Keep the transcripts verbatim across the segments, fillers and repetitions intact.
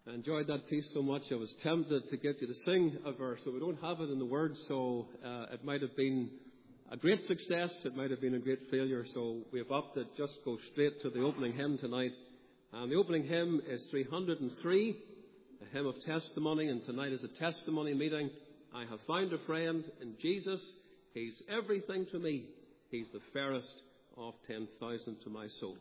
I enjoyed that piece so much I was tempted to get you to sing a verse, but we don't have it in the words, so uh, it might have been a great success, it might have been a great failure, so we have opted just go straight to the opening hymn tonight. And the opening hymn is three hundred three, a hymn of testimony, and tonight is a testimony meeting. I have found a friend in Jesus. He's everything to me. He's the fairest of ten thousand to my soul.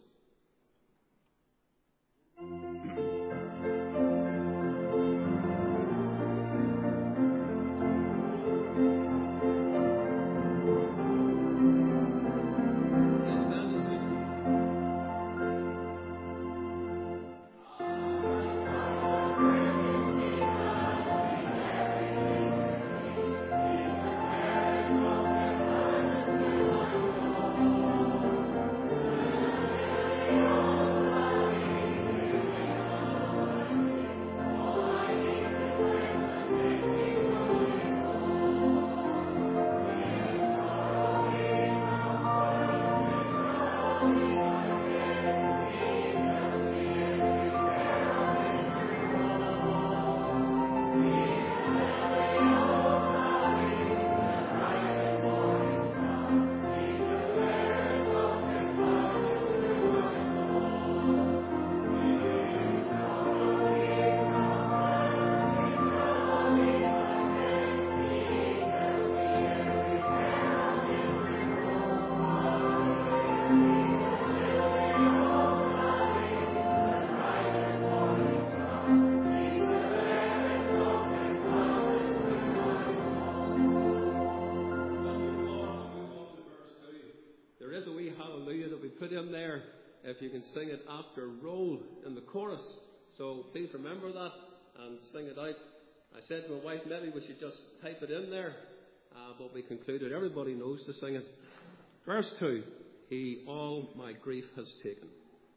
If you can sing it after roll in the chorus. So please remember that and sing it out. I said to my wife, maybe we should just type it in there. Uh, but we concluded everybody knows to sing it. Verse two, He all my grief has taken.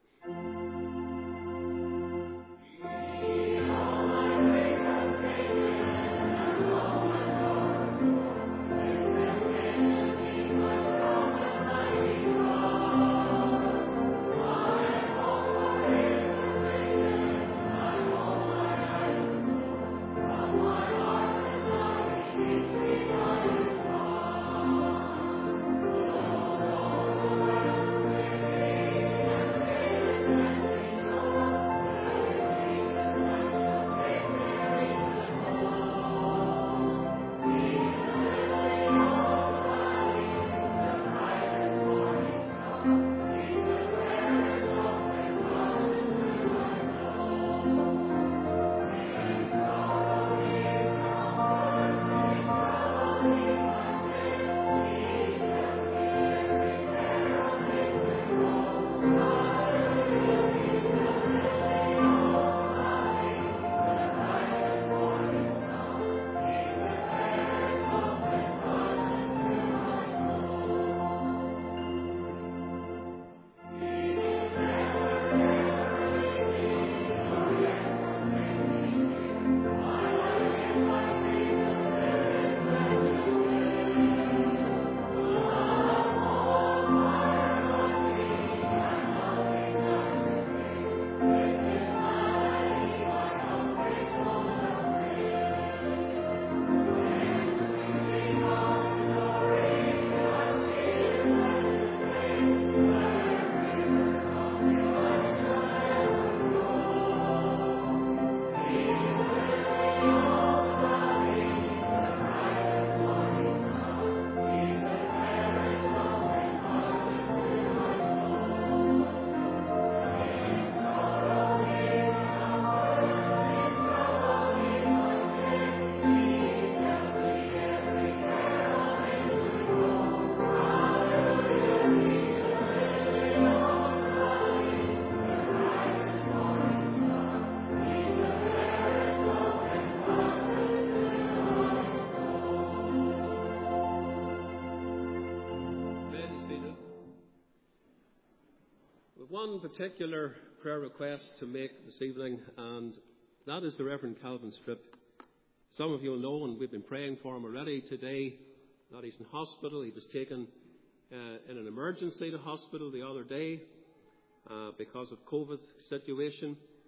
One particular prayer request to make this evening, and that is the Reverend Calvin Strip. Some of you will know, and we've been praying for him already today, that he's in hospital. He was taken uh, in an emergency to hospital the other day uh, because of COVID situation.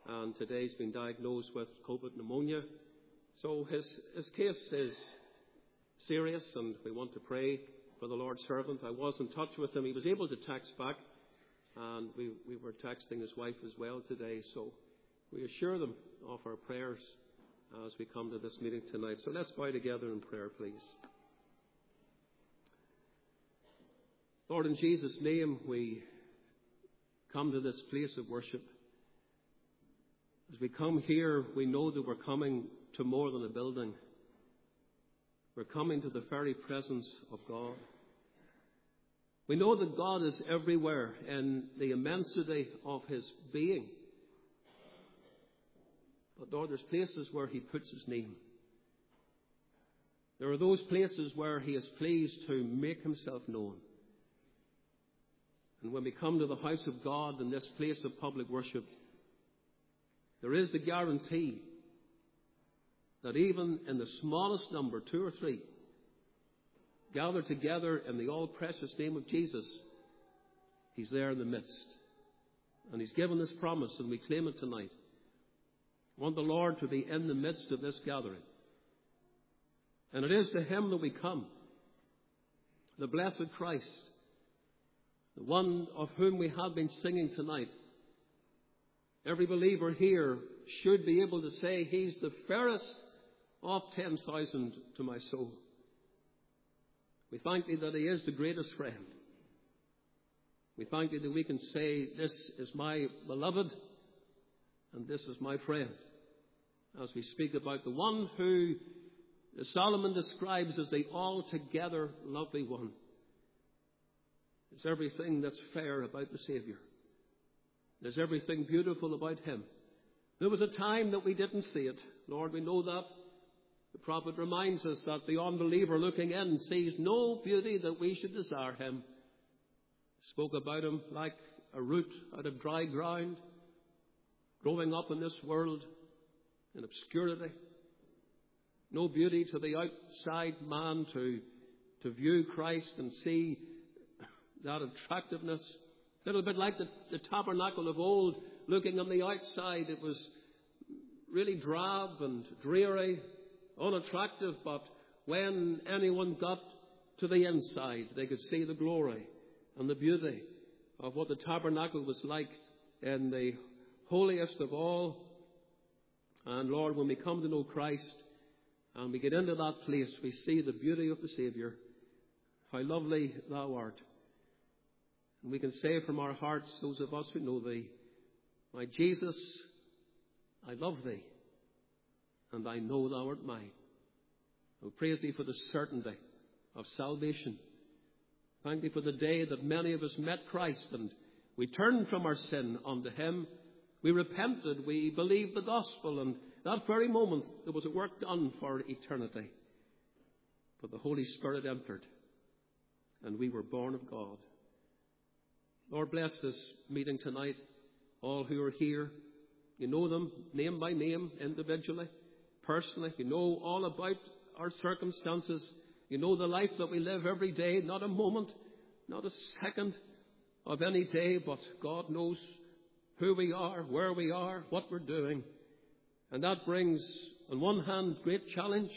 and today he's been diagnosed with COVID pneumonia. So his, his case is serious, and we want to pray for the Lord's servant. I was in touch with him. He was able to text back, and we, we were texting his wife as well today. So we assure them of our prayers as we come to this meeting tonight. So let's bow together in prayer, please. Lord, in Jesus' name, we come to this place of worship. As we come here, we know that we're coming to more than a building. We're coming to the very presence of God. We know that God is everywhere in the immensity of his being. But Lord, there's places where he puts his name. There are those places where he is pleased to make himself known. And when we come to the house of God in this place of public worship, there is the guarantee that even in the smallest number, two or three, gathered together in the all-precious name of Jesus, he's there in the midst. And he's given this promise, and we claim it tonight. I want the Lord to be in the midst of this gathering. And it is to him that we come, the blessed Christ, the one of whom we have been singing tonight. Every believer here should be able to say, he's the fairest of ten thousand to my soul. We thank thee that he is the greatest friend. We thank thee that we can say, this is my beloved and this is my friend. As we speak about the one who Solomon describes as the altogether lovely one. There's everything that's fair about the Savior. There's everything beautiful about him. There was a time that we didn't see it. Lord, we know that. The prophet reminds us that the unbeliever looking in sees no beauty that we should desire him. Spoke about him like a root out of dry ground, growing up in this world in obscurity. No beauty to the outside man to, to view Christ and see that attractiveness. A little bit like the, the tabernacle of old, looking on the outside, it was really drab and dreary, unattractive, but when anyone got to the inside, they could see the glory and the beauty of what the tabernacle was like in the holiest of all. And Lord, when we come to know Christ and we get into that place, we see the beauty of the Savior. How lovely thou art. And we can say from our hearts, those of us who know thee, my Jesus, I love thee, and I know thou art mine. I praise thee for the certainty of salvation. Thank thee for the day that many of us met Christ and we turned from our sin unto him. We repented, we believed the gospel, and that very moment there was a work done for eternity. But the Holy Spirit entered, and we were born of God. Lord, bless this meeting tonight. All who are here, you know them name by name, individually, personally. You know all about our circumstances. You know the life that we live every day, not a moment, not a second of any day, but God knows who we are, where we are, what we're doing. And that brings, on one hand, great challenge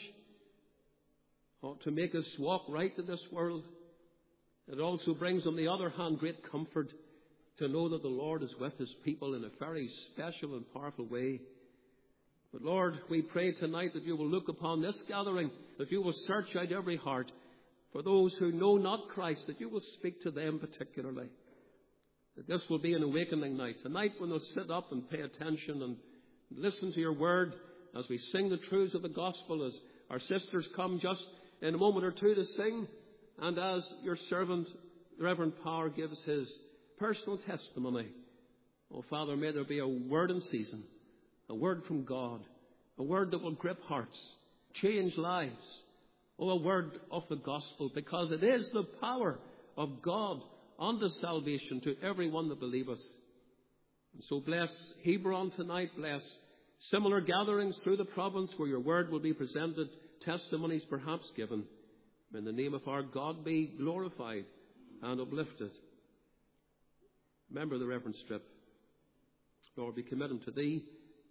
to make us walk right in this world. It also brings, on the other hand, great comfort to know that the Lord is with his people in a very special and powerful way. But Lord, we pray tonight that you will look upon this gathering, that you will search out every heart. For those who know not Christ, that you will speak to them particularly. That this will be an awakening night, a night when they'll sit up and pay attention and listen to your word as we sing the truths of the gospel, as our sisters come just in a moment or two to sing. And as your servant, the Reverend Power, gives his personal testimony, oh Father, may there be a word in season, a word from God, a word that will grip hearts, change lives, oh, a word of the gospel, because it is the power of God unto salvation to everyone that believeth. And so bless Hebron tonight, bless similar gatherings through the province where your word will be presented, testimonies perhaps given. May the name of our God be glorified and uplifted. Remember the Reverend Strip. Lord, we commit him to thee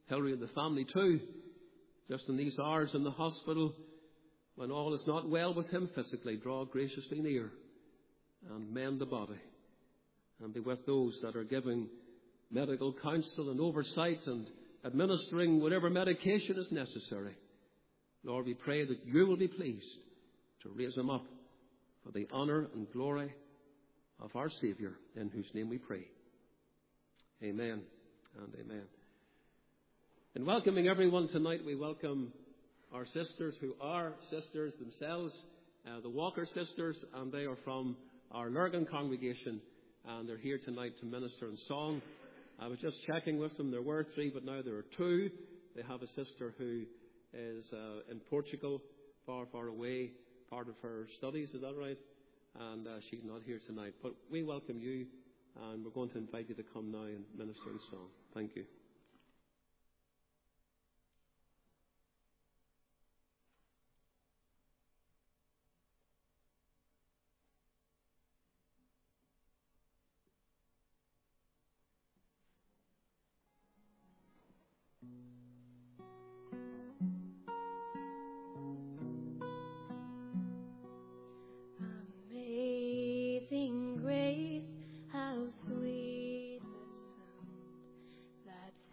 Hilary and the family too, just in these hours in the hospital, when all is not well with him physically, draw graciously near and mend the body, and be with those that are giving medical counsel and oversight and administering whatever medication is necessary. Lord, we pray that you will be pleased to raise him up for the honour and glory of our Saviour, in whose name we pray. Amen and amen. In welcoming everyone tonight, we welcome our sisters who are sisters themselves, uh, the Walker sisters, and they are from our Lurgan congregation, and they're here tonight to minister in song. I was just checking with them. There were three, but now there are two. They have a sister who is uh, in Portugal, far, far away, part of her studies, is that right? And uh, she's not here tonight. But we welcome you, and we're going to invite you to come now and minister in song. Thank you. Amazing grace, how sweet the sound that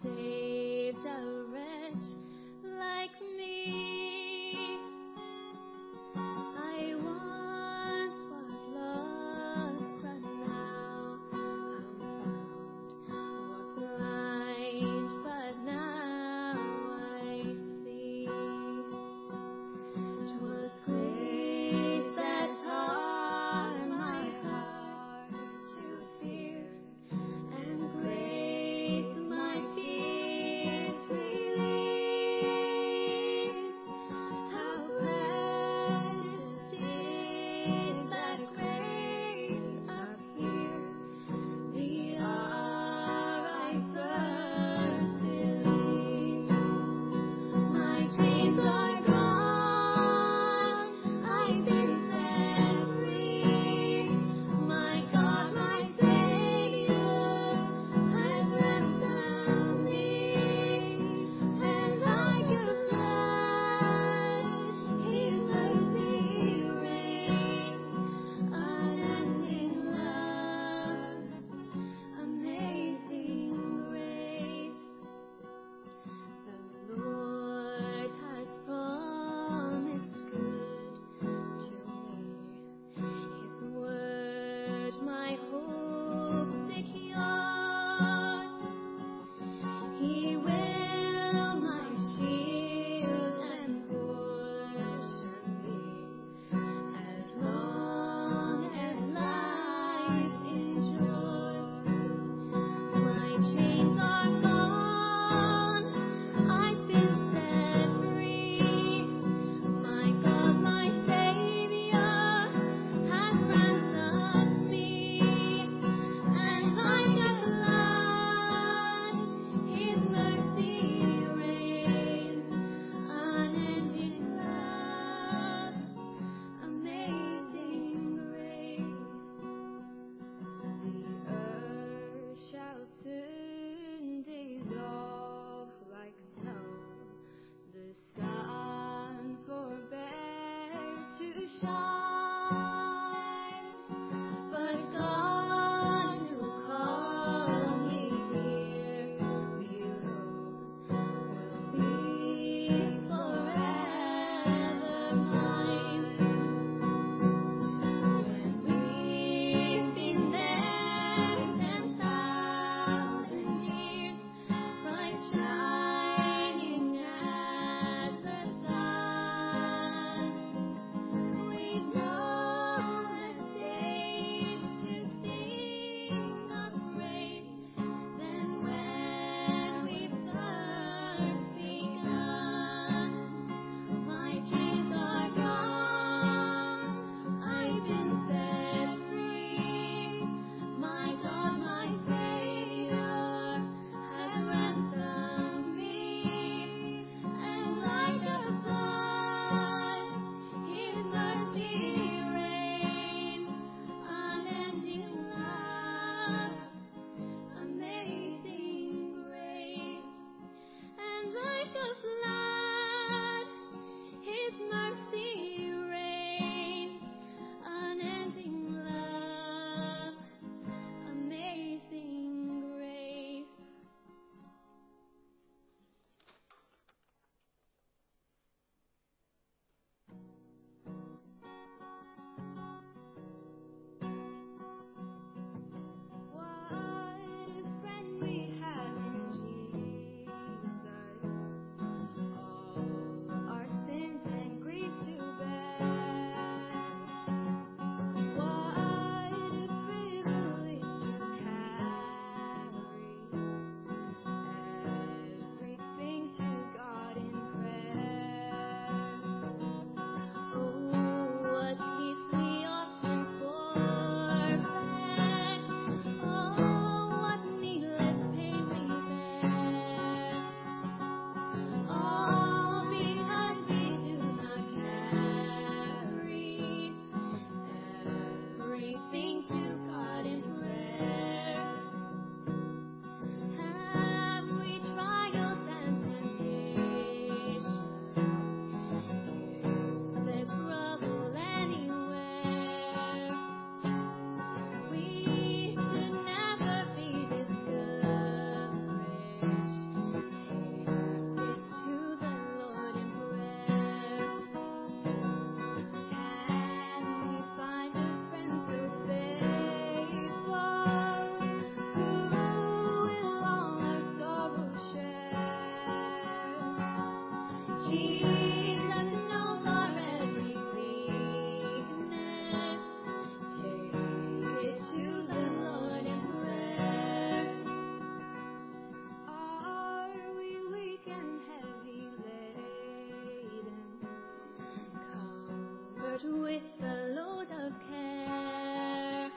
Lord with a load of care.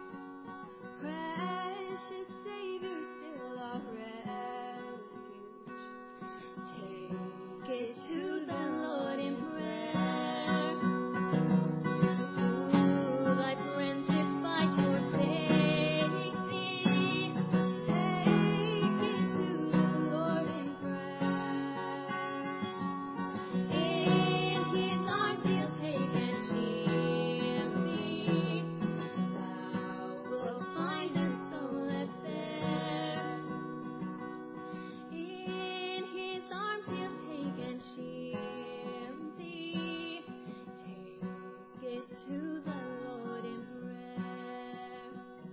Precious Savior, still our refuge. Take it to the Lord in prayer. To thy friends if I forsake thee, take it to the Lord in prayer. In his arms he'll take and shield thee. Thou wilt find a solace there. In his arms he'll take and shield thee. Take it to the Lord in prayer.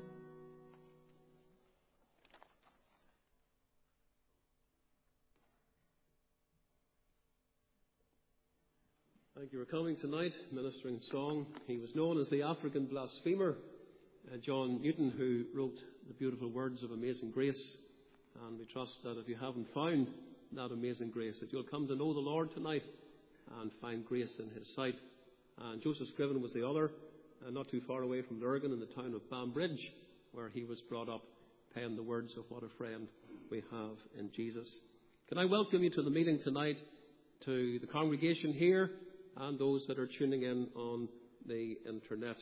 Thank you for coming tonight, ministering song. He was known as the African blasphemer, uh, John Newton, who wrote the beautiful words of Amazing Grace. And we trust that if you haven't found that amazing grace, that you'll come to know the Lord tonight and find grace in his sight. And Joseph Scriven was the other, uh, not too far away from Lurgan in the town of Banbridge, where he was brought up, penned the words of what a friend we have in Jesus. Can I welcome you to the meeting tonight, to the congregation here and those that are tuning in on the internet.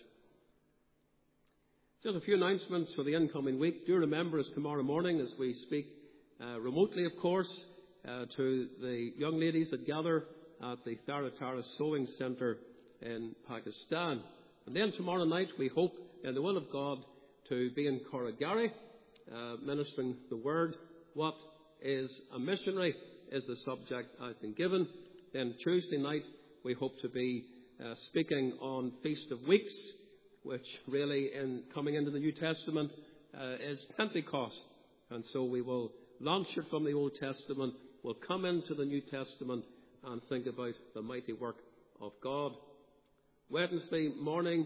Just a few announcements for the incoming week. Do remember us tomorrow morning as we speak uh, remotely, of course, uh, to the young ladies that gather at the Tharatara Sewing Centre in Pakistan. And then tomorrow night we hope, in the will of God, to be in Corrigary, uh, ministering the word. What is a missionary is the subject I've been given. Then Tuesday night we hope to be uh, speaking on Feast of Weeks, which really, in coming into the New Testament, uh, is Pentecost. And so we will launch it from the Old Testament, we'll come into the New Testament and think about the mighty work of God. Wednesday morning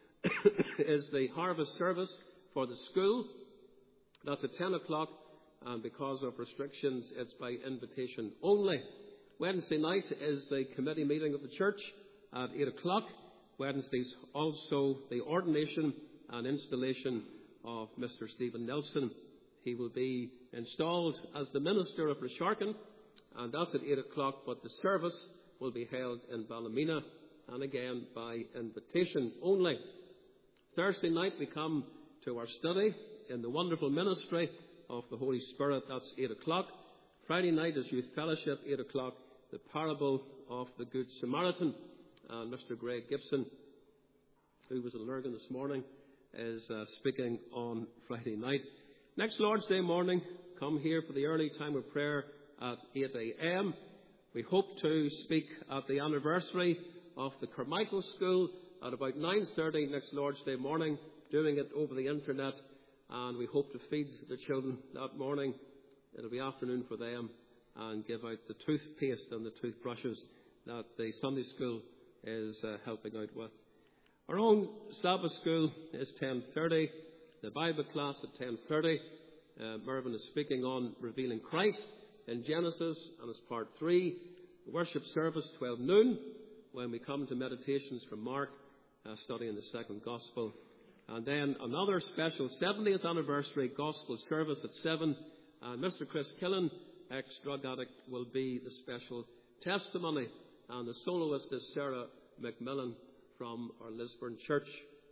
is the harvest service for the school. That's at ten o'clock, and because of restrictions, it's by invitation only. Wednesday night is the committee meeting of the church at eight o'clock. Wednesday's also the ordination and installation of Mister Stephen Nelson. He will be installed as the minister of Resharkin, and that's at eight o'clock, but the service will be held in Ballymena, and again by invitation only. Thursday night we come to our study in the wonderful ministry of the Holy Spirit. That's eight o'clock. Friday night is youth fellowship, eight o'clock, the parable of the Good Samaritan. And Mister Greg Gibson, who was in Lurgan this morning, is uh, speaking on Friday night. Next Lord's Day morning, come here for the early time of prayer at eight a.m. We hope to speak at the anniversary of the Carmichael School at about nine thirty next Lord's Day morning, doing it over the internet, and we hope to feed the children that morning. It'll be afternoon for them, and give out the toothpaste and the toothbrushes that the Sunday school is uh, helping out with. Our own Sabbath school is ten thirty, the Bible class at ten thirty. Uh, Mervyn is speaking on revealing Christ in Genesis, and it's part three. The worship service, twelve noon, when we come to meditations from Mark, uh, studying the second gospel. And then another special seventieth anniversary gospel service at seven. And Mister Chris Killen, ex-drug addict, will be the special testimony. And the soloist is Sarah McMillan from our Lisburn church.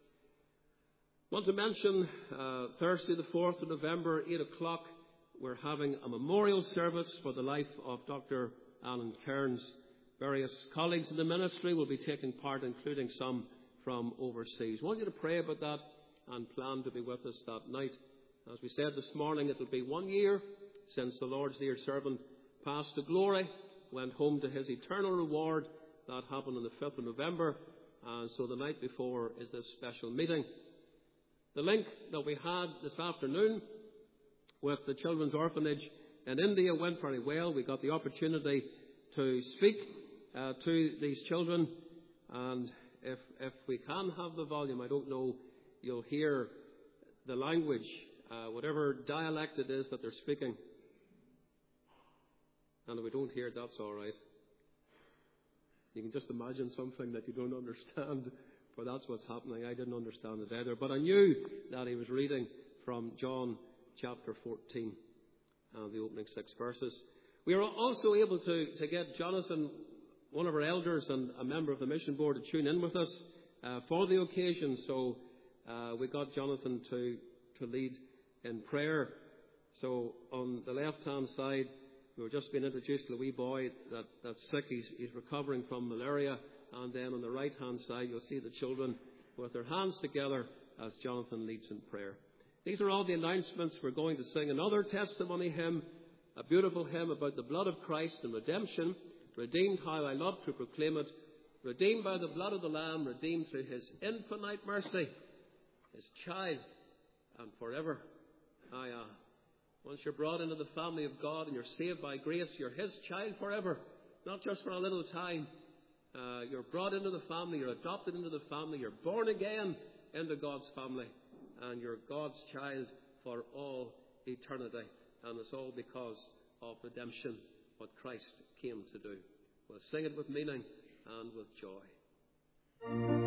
I want to mention uh, Thursday the fourth of November, eight o'clock, we're having a memorial service for the life of Doctor Alan Cairns. Various colleagues in the ministry will be taking part, including some from overseas. I want you to pray about that and plan to be with us that night. As we said this morning, it will be one year since the Lord's dear servant passed to glory, went home to his eternal reward. That happened on the fifth of November, and so the night before is this special meeting. The link that we had this afternoon with the Children's Orphanage in India went very well. We got the opportunity to speak uh, to these children, and if if we can have the volume, I don't know, you'll hear the language, uh, whatever dialect it is that they're speaking. And if we don't hear it, that's all right. You can just imagine something that you don't understand, for that's what's happening. I didn't understand it either. But I knew that he was reading from John chapter fourteen, and the opening six verses. We were also able to, to get Jonathan, one of our elders and a member of the mission board, to tune in with us uh, for the occasion. So uh, we got Jonathan to, to lead in prayer. So on the left-hand side, we were just being introduced to a wee boy that, that's sick. He's, he's recovering from malaria. And then on the right-hand side, you'll see the children with their hands together as Jonathan leads in prayer. These are all the announcements. We're going to sing another testimony hymn, a beautiful hymn about the blood of Christ and redemption. Redeemed, how I love to proclaim it. Redeemed by the blood of the Lamb, redeemed through his infinite mercy, his child, and forever. I, uh, once you're brought into the family of God and you're saved by grace, you're his child forever, not just for a little time. Uh, you're brought into the family, you're adopted into the family, you're born again into God's family, and you're God's child for all eternity. And it's all because of redemption, what Christ came to do. We'll sing it with meaning and with joy.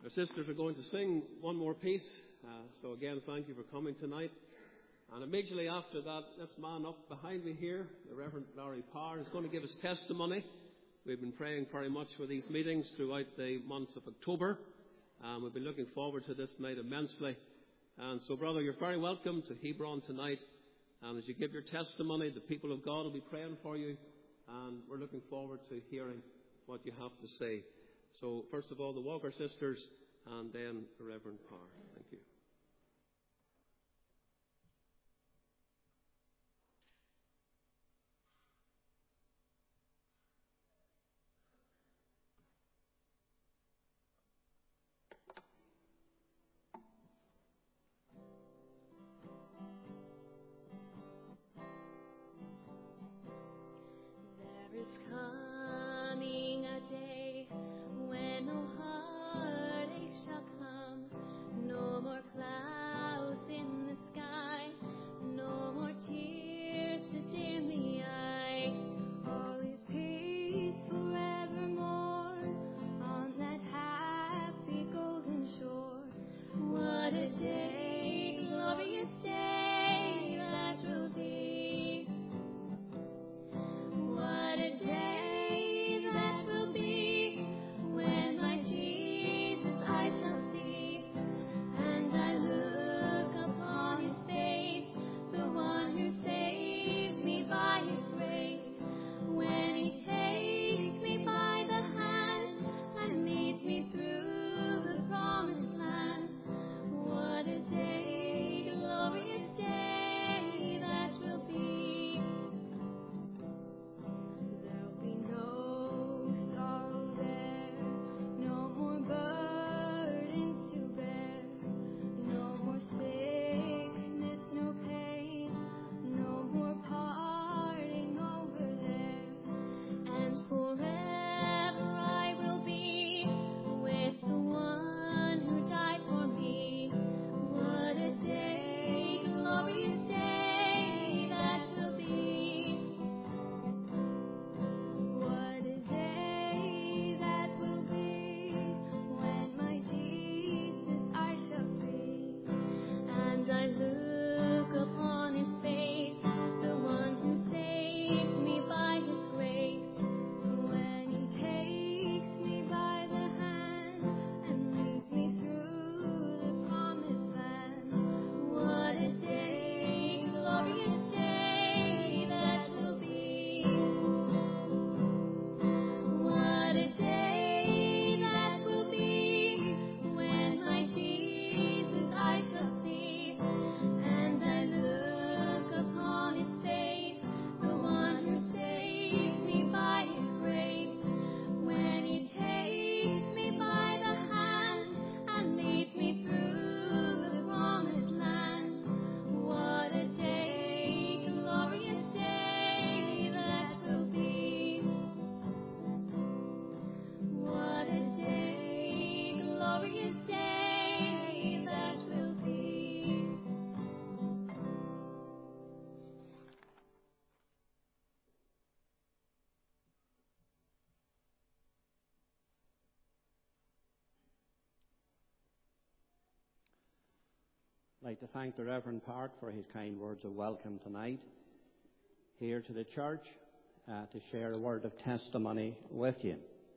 Our sisters are going to sing one more piece. Uh, so again, thank you for coming tonight. And immediately after that, this man up behind me here, the Reverend Larry Parr, is going to give his testimony. We've been praying very much for these meetings throughout the months of October. And we've been looking forward to this night immensely. And so, brother, you're very welcome to Hebron tonight. And as you give your testimony, the people of God will be praying for you. And we're looking forward to hearing what you have to say. So, first of all, the Walker sisters, and then the Reverend Parr. Thank you. There is coming a day when no heartache shall come, no more clouds in the sky, no more tears to dim the eye. All is peace forevermore on that happy golden shore. What a day, glorious day that will be. What a day that will be when my Jesus I shall see, and I look upon his face, the one who saves me by his grace. When he takes me by the hand and leads me through the promised land. What a day, glorious day that will be. There'll be no sorrow there, no more burdens to bear, no more sickness, no pain, no more parting over there. And forever I will be with the one who died for me. What a day, glorious day that will be. What a day that will be when my Jesus I shall see, and I look upon his face, the one who saves me by his grace. When he takes me by the hand and leads me through the promised land. What a day, glorious day that will be. What a day that will be when my Jesus I shall see, and I look upon his face, the one who saves me by his grace. When he takes me by the hand and leads me through the promised land. What a day, glorious day that will be. What a day, glorious day that will be. I'd like to thank the Reverend Park for his kind words of welcome tonight here to the church uh, to share a word of testimony with you.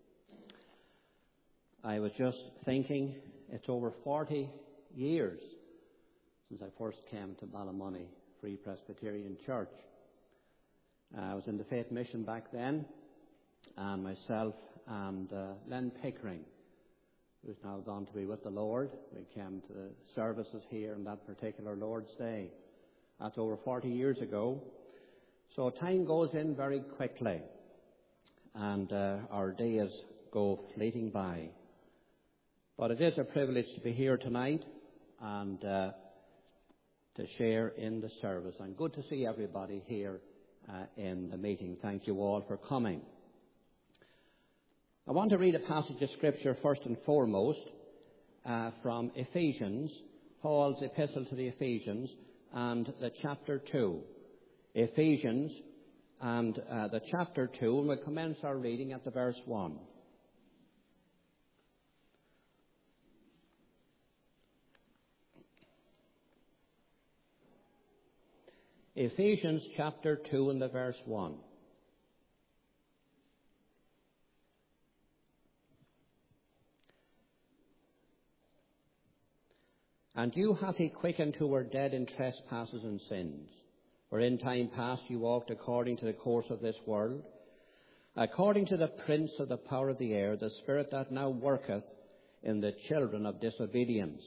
I was just thinking it's over forty years since I first came to Ballymoney Free Presbyterian Church. Uh, I was in the Faith Mission back then, and myself and uh, Len Pickering, who's now gone to be with the Lord. We came to the services here on that particular Lord's Day. That's over forty years ago. So time goes in very quickly, and uh, our days go fleeting by. But it is a privilege to be here tonight and uh, to share in the service. And good to see everybody here uh, in the meeting. Thank you all for coming. I want to read a passage of Scripture first and foremost uh, from Ephesians, Paul's epistle to the Ephesians, and the chapter two. Ephesians and uh, the chapter two, and we'll commence our reading at the verse one. Ephesians chapter two and the verse one. And you hath he quickened who were dead in trespasses and sins, for in time past you walked according to the course of this world, according to the prince of the power of the air, the spirit that now worketh in the children of disobedience,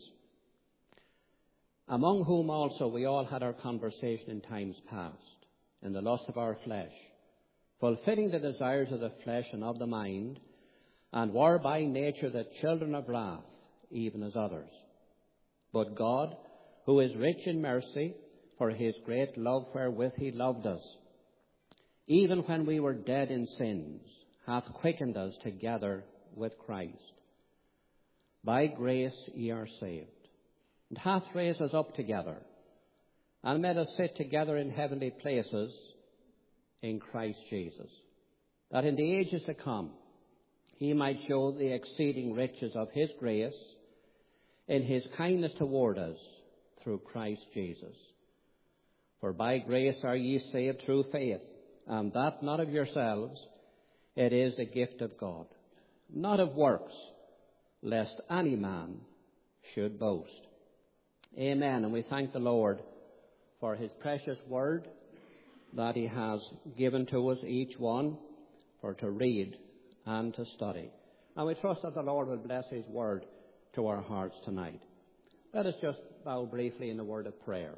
among whom also we all had our conversation in times past, in the lust of our flesh, fulfilling the desires of the flesh and of the mind, and were by nature the children of wrath, even as others. But God, who is rich in mercy, for his great love wherewith he loved us, even when we were dead in sins, hath quickened us together with Christ. By grace ye are saved, and hath raised us up together, and made us sit together in heavenly places in Christ Jesus, that in the ages to come he might show the exceeding riches of his grace in his kindness toward us through Christ Jesus. For by grace are ye saved through faith, and that not of yourselves, it is the gift of God, not of works, lest any man should boast. Amen. And we thank the Lord for his precious word that he has given to us, each one, for to read and to study. And we trust that the Lord will bless his word to our hearts tonight. Let us just bow briefly in a word of prayer.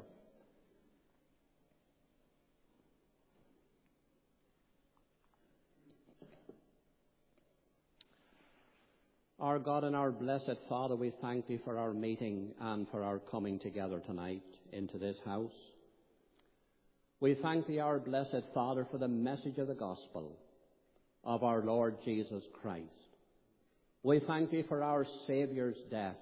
Our God and our blessed Father, we thank thee for our meeting and for our coming together tonight into this house. We thank thee, our blessed Father, for the message of the gospel of our Lord Jesus Christ. We thank thee for our Saviour's death,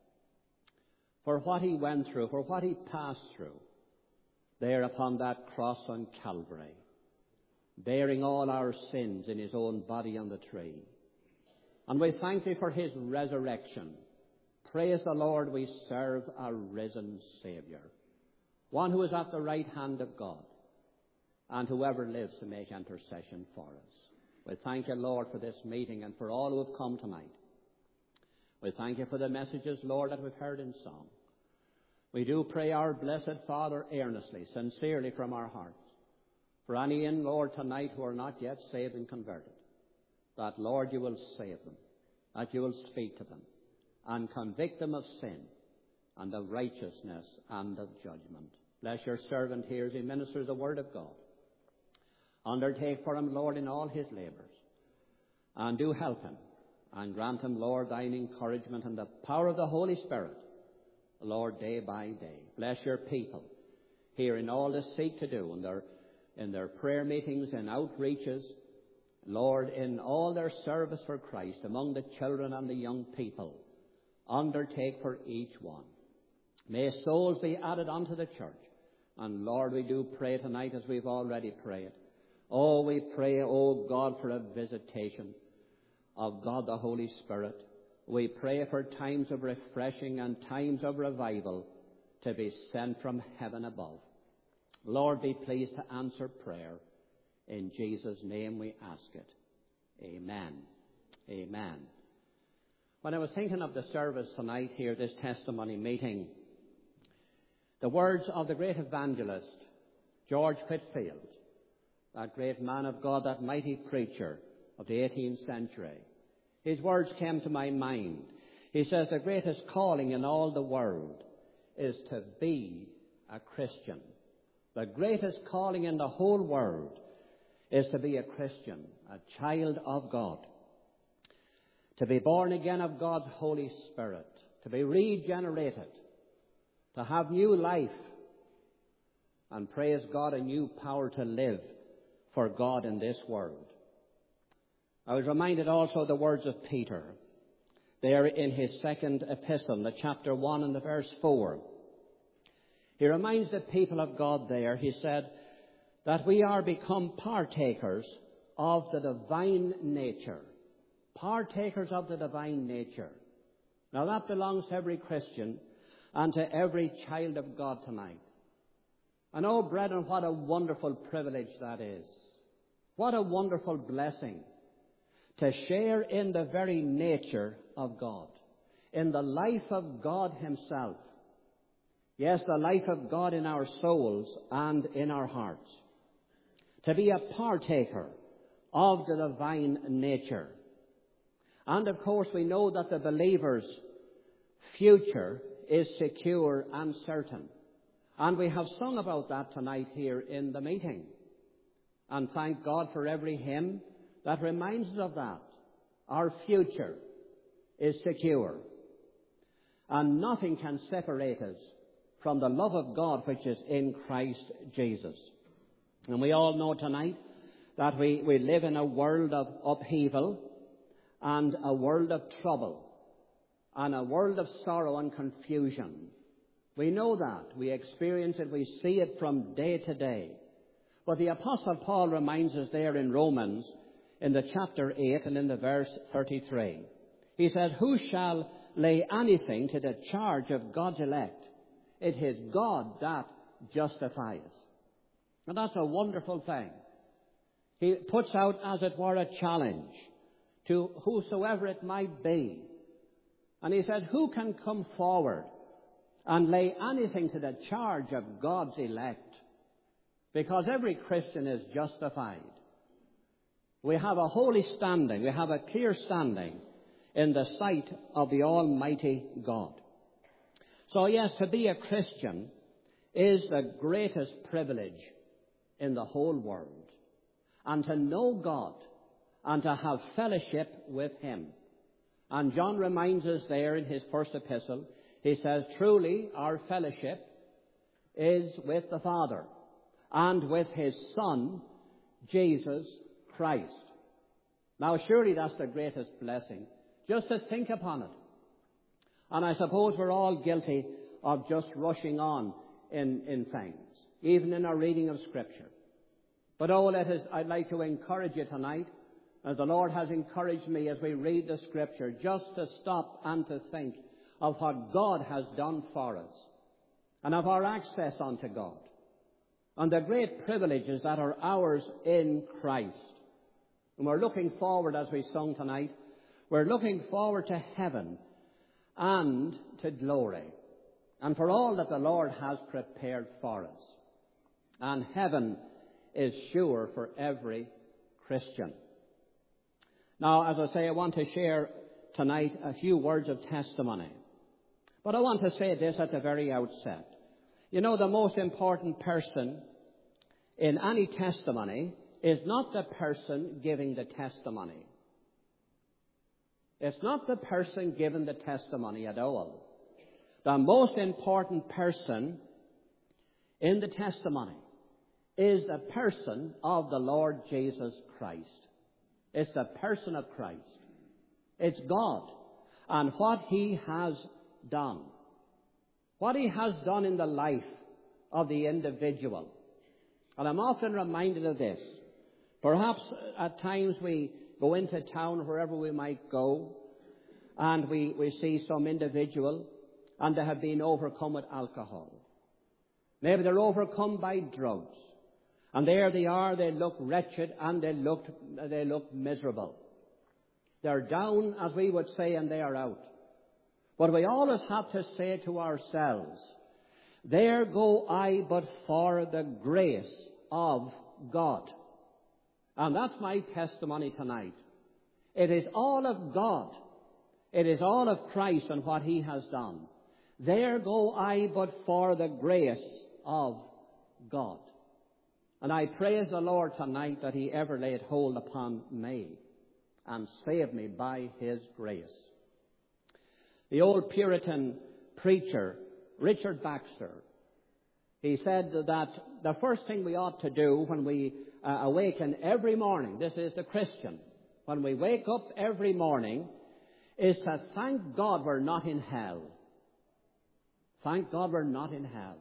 for what he went through, for what he passed through there upon that cross on Calvary, bearing all our sins in his own body on the tree. And we thank thee for his resurrection. Praise the Lord, we serve a risen Saviour, one who is at the right hand of God, and whoever lives to make intercession for us. We thank you, Lord, for this meeting and for all who have come tonight. We thank you for the messages, Lord, that we've heard in song. We do pray, our blessed Father, earnestly, sincerely from our hearts, for any in, Lord, tonight who are not yet saved and converted, that, Lord, you will save them, that you will speak to them, and convict them of sin and of righteousness and of judgment. Bless your servant here as he ministers the word of God. Undertake for him, Lord, in all his labours, and do help him, and grant him, Lord, thine encouragement and the power of the Holy Spirit, Lord, day by day. Bless your people here in all they seek to do, in their, in their prayer meetings and outreaches, Lord, in all their service for Christ, among the children and the young people. Undertake for each one. May souls be added unto the church. And Lord, we do pray tonight as we've already prayed. Oh, we pray, oh God, for a visitation of God the Holy Spirit. We pray for times of refreshing and times of revival to be sent from heaven above. Lord, be pleased to answer prayer. In Jesus' name we ask it. Amen. Amen. When I was thinking of the service tonight here, this testimony meeting, the words of the great evangelist, George Whitefield, that great man of God, that mighty preacher of the eighteenth century, his words came to my mind. He says, the greatest calling in all the world is to be a Christian. The greatest calling in the whole world is to be a Christian, a child of God, to be born again of God's Holy Spirit, to be regenerated, to have new life, and praise God, a new power to live for God in this world. I was reminded also of the words of Peter, there in his second epistle, the chapter one and the verse four. He reminds the people of God there, he said, that we are become partakers of the divine nature. Partakers of the divine nature. Now that belongs to every Christian and to every child of God tonight. And oh, brethren, what a wonderful privilege that is. What a wonderful blessing to share in the very nature of God, in the life of God himself. Yes, the life of God in our souls and in our hearts. To be a partaker of the divine nature. And of course, we know that the believer's future is secure and certain. And we have sung about that tonight here in the meeting. And thank God for every hymn that reminds us of that. Our future is secure. And nothing can separate us from the love of God which is in Christ Jesus. And we all know tonight that we, we live in a world of upheaval and a world of trouble and a world of sorrow and confusion. We know that. We experience it. We see it from day to day. But the Apostle Paul reminds us there in Romans, in the chapter eight and in the verse thirty-three. He says, who shall lay anything to the charge of God's elect? It is God that justifies. And that's a wonderful thing. He puts out, as it were, a challenge to whosoever it might be. And he said, who can come forward and lay anything to the charge of God's elect? Because every Christian is justified. We have a holy standing. We have a clear standing in the sight of the Almighty God. So yes, to be a Christian is the greatest privilege in the whole world. And to know God and to have fellowship with him. And John reminds us there in his first epistle, he says, truly our fellowship is with the Father and with his Son, Jesus Christ. Now surely that's the greatest blessing, just to think upon it. And I suppose we're all guilty of just rushing on in, in things, even in our reading of Scripture. But oh, let us, I'd like to encourage you tonight, as the Lord has encouraged me as we read the Scripture, just to stop and to think of what God has done for us and of our access unto God and the great privileges that are ours in Christ. And we're looking forward, as we sung tonight, we're looking forward to heaven and to glory and for all that the Lord has prepared for us. And heaven is sure for every Christian. Now, as I say, I want to share tonight a few words of testimony. But I want to say this at the very outset. You know, the most important person in any testimony is not the person giving the testimony. It's not the person giving the testimony at all. The most important person in the testimony is the person of the Lord Jesus Christ. It's the person of Christ. It's God and what he has done. What he has done in the life of the individual. And I'm often reminded of this. Perhaps at times we go into town, wherever we might go, and we, we see some individual and they have been overcome with alcohol. Maybe they're overcome by drugs. And there they are, they look wretched and they look, they look miserable. They're down, as we would say, and they are out. But we always have to say to ourselves, there go I but for the grace of God. And that's my testimony tonight. It is all of God. It is all of Christ and what he has done. There go I but for the grace of God. And I praise the Lord tonight that he ever laid hold upon me and saved me by his grace. The old Puritan preacher, Richard Baxter, he said that the first thing we ought to do when we uh, awaken every morning, this is the Christian, when we wake up every morning, is to thank God we're not in hell. Thank God we're not in hell.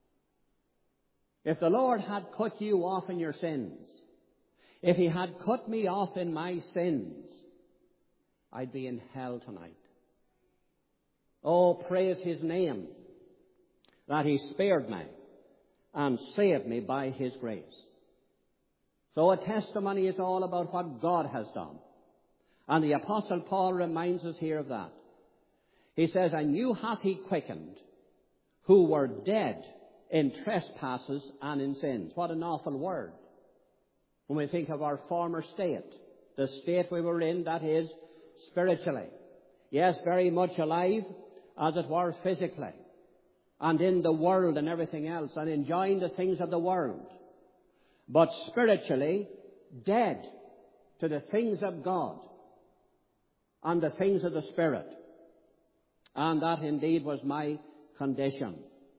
If the Lord had cut you off in your sins, if he had cut me off in my sins, I'd be in hell tonight. Oh, praise his name that he spared me and saved me by his grace. So a testimony is all about what God has done. And the Apostle Paul reminds us here of that. He says, and you hath he quickened, who were dead in trespasses and in sins. What an awful word. When we think of our former state, the state we were in, that is, spiritually. Yes, very much alive, as it were, physically, and in the world and everything else, and enjoying the things of the world. But spiritually, dead to the things of God and the things of the Spirit. And that indeed was my condition.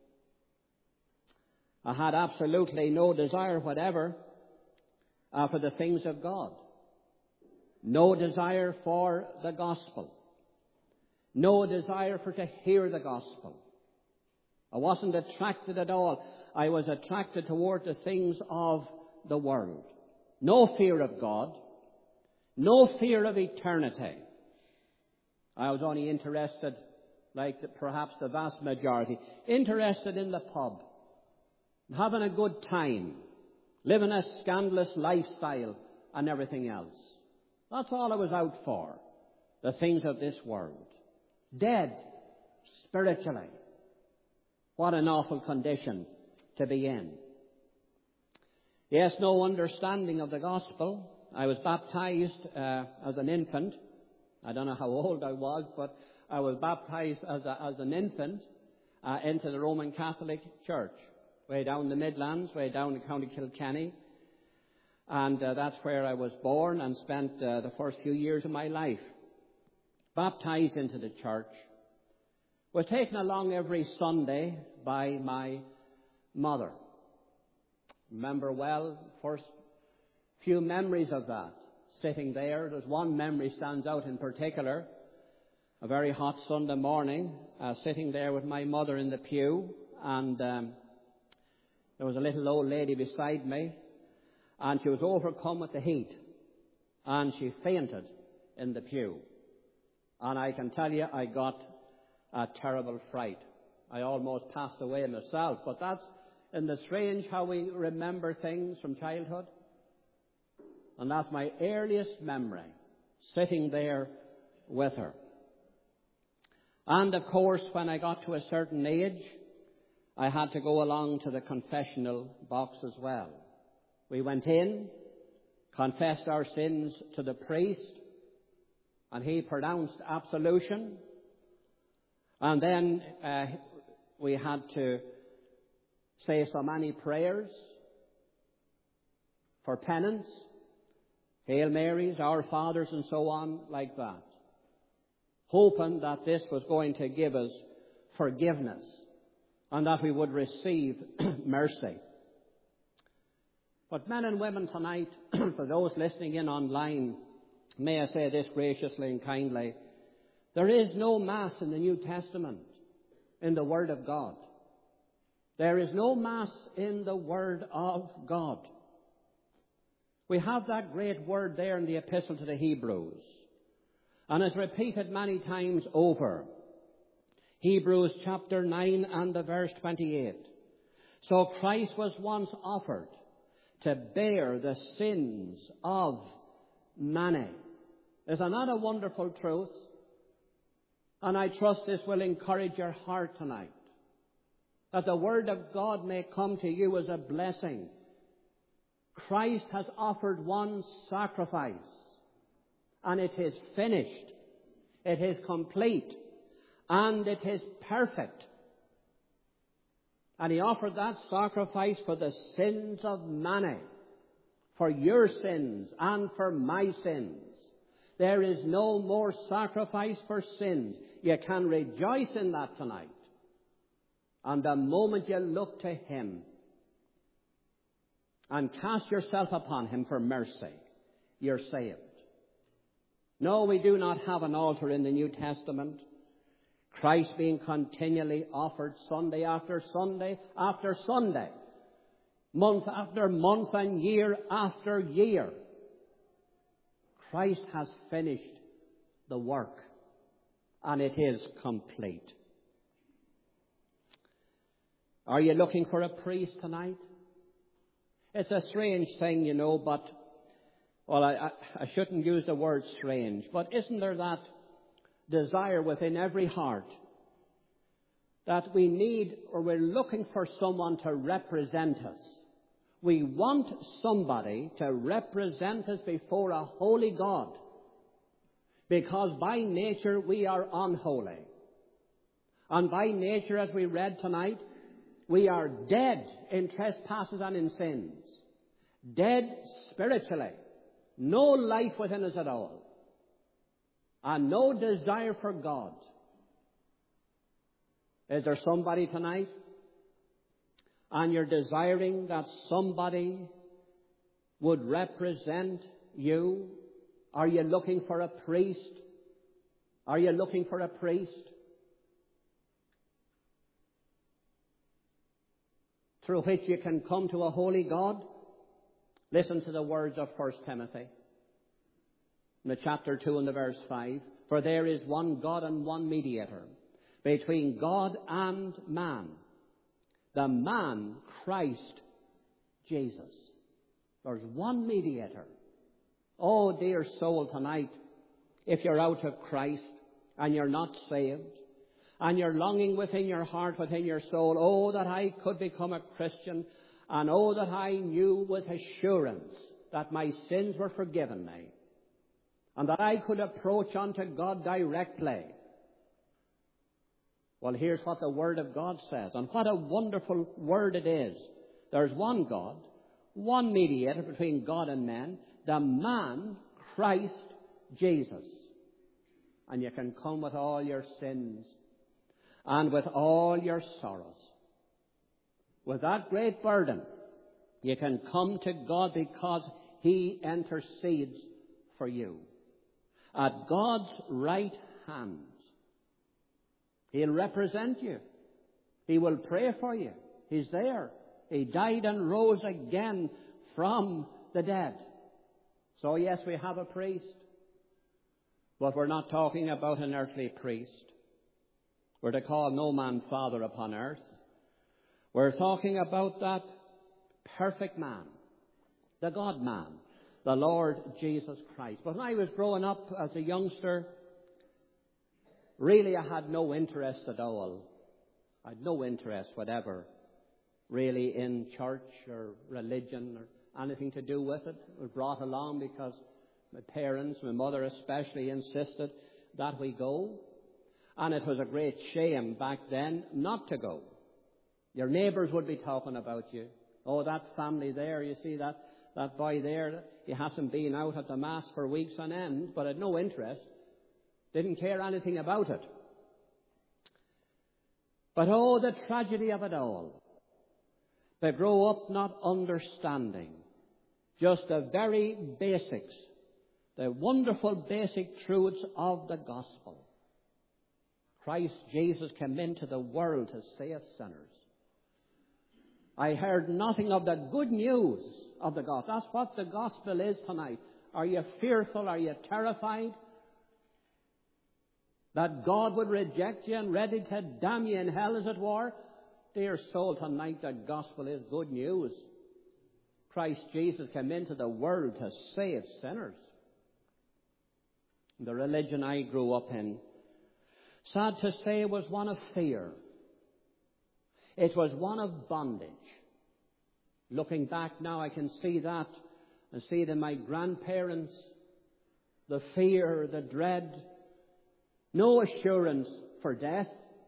I had absolutely no desire whatever uh, for the things of God. No desire for the gospel. No desire for to hear the gospel. I wasn't attracted at all. I was attracted toward the things of the world. No fear of God. No fear of eternity. I was only interested, like the, perhaps the vast majority, interested in the pub, having a good time, living a scandalous lifestyle and everything else. That's all I was out for, the things of this world. Dead spiritually. What an awful condition to be in. Yes, no understanding of the gospel. I was baptized uh, as an infant. I don't know how old I was, but I was baptized as, a, as an infant uh, into the Roman Catholic Church, way down the Midlands, way down in County Kilkenny. And uh, that's where I was born and spent uh, the first few years of my life. Baptized into the church. Was taken along every Sunday by my mother. Remember well, first few memories of that. Sitting there, there's one memory stands out in particular. A very hot Sunday morning, uh, sitting there with my mother in the pew, and um, there was a little old lady beside me, and she was overcome with the heat, and she fainted in the pew. And I can tell you, I got a terrible fright. I almost passed away myself, but that's in the strange how we remember things from childhood. And that's my earliest memory, sitting there with her. And of course, when I got to a certain age, I had to go along to the confessional box as well. We went in, confessed our sins to the priest, and he pronounced absolution. And then uh, we had to say so many prayers for penance, Hail Marys, Our Fathers, and so on, like that, hoping that this was going to give us forgiveness and that we would receive mercy. But men and women tonight, for those listening in online, may I say this graciously and kindly, there is no Mass in the New Testament, in the Word of God. There is no Mass in the Word of God. We have that great word there in the Epistle to the Hebrews. And it's repeated many times over. Hebrews chapter nine and the verse twenty-eight. So Christ was once offered to bear the sins of many. Is that not a wonderful truth? And I trust this will encourage your heart tonight, that the Word of God may come to you as a blessing. Christ has offered one sacrifice, and it is finished. It is complete, and it is perfect. And he offered that sacrifice for the sins of many, for your sins and for my sins. There is no more sacrifice for sins. You can rejoice in that tonight. And the moment you look to him and cast yourself upon him for mercy, you're saved. No, we do not have an altar in the New Testament. Christ being continually offered Sunday after Sunday after Sunday, month after month and year after year. Christ has finished the work, and it is complete. Are you looking for a priest tonight? It's a strange thing, you know, but, well, I, I, I shouldn't use the word strange, but isn't there that desire within every heart that we need, or we're looking for someone to represent us? We want somebody to represent us before a holy God, because by nature we are unholy. And by nature, as we read tonight, we are dead in trespasses and in sins. Dead spiritually. No life within us at all. And no desire for God. Is there somebody tonight, and you're desiring that somebody would represent you? Are you looking for a priest? Are you looking for a priest? Through which you can come to a holy God? Listen to the words of First Timothy, in the chapter two and the verse five. For there is one God and one mediator between God and man, the man Christ Jesus. There's one mediator. Oh, dear soul, tonight, if you're out of Christ and you're not saved, and you're longing within your heart, within your soul, oh, that I could become a Christian, and oh, that I knew with assurance that my sins were forgiven me, and that I could approach unto God directly. Well, here's what the Word of God says, and what a wonderful word it is. There's one God, one mediator between God and men, the man Christ Jesus. And you can come with all your sins and with all your sorrows. With that great burden, you can come to God because He intercedes for you. At God's right hand, He'll represent you. He will pray for you. He's there. He died and rose again from the dead. So yes, we have a priest. But we're not talking about an earthly priest. We're to call no man father upon earth. We're talking about that perfect man, the God-man, the Lord Jesus Christ. But when I was growing up as a youngster, really I had no interest at all. I had no interest whatever, really, in church or religion or anything to do with it. It was brought along because my parents, my mother especially, insisted that we go. And it was a great shame back then not to go. Your neighbours would be talking about you. Oh, that family there, you see that, that boy there, he hasn't been out at the Mass for weeks on end, but had no interest. Didn't care anything about it. But oh, the tragedy of it all. They grow up not understanding just the very basics, the wonderful basic truths of the gospel. Christ Jesus came into the world to save sinners. I heard nothing of the good news of the gospel. That's what the gospel is tonight. Are you fearful? Are you terrified that God would reject you and ready to damn you in hell, as it were? Dear soul, tonight the gospel is good news. Christ Jesus came into the world to save sinners. The religion I grew up in, sad to say, was one of fear. It was one of bondage. Looking back now, I can see that and see it in my grandparents. The fear, the dread, no assurance for death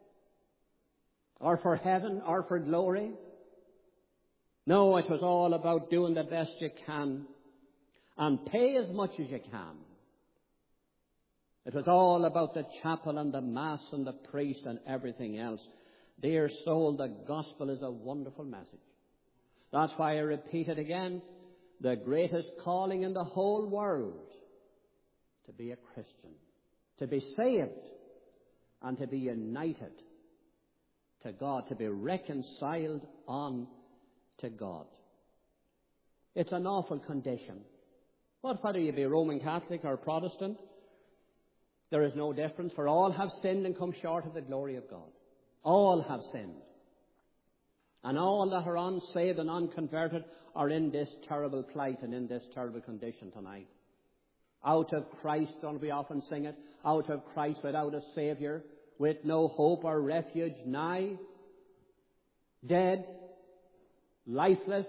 or for heaven or for glory. No, it was all about doing the best you can and pay as much as you can. It was all about the chapel and the Mass and the priest and everything else. Dear soul, the gospel is a wonderful message. That's why I repeat it again. The greatest calling in the whole world, to be a Christian, to be saved, and to be united to God, to be reconciled on to God. It's an awful condition. But whether you be Roman Catholic or Protestant, there is no difference, for all have sinned and come short of the glory of God. All have sinned. And all that are unsaved and unconverted are in this terrible plight and in this terrible condition tonight. Out of Christ, don't we often sing it? Out of Christ without a Saviour, with no hope or refuge nigh, dead, lifeless,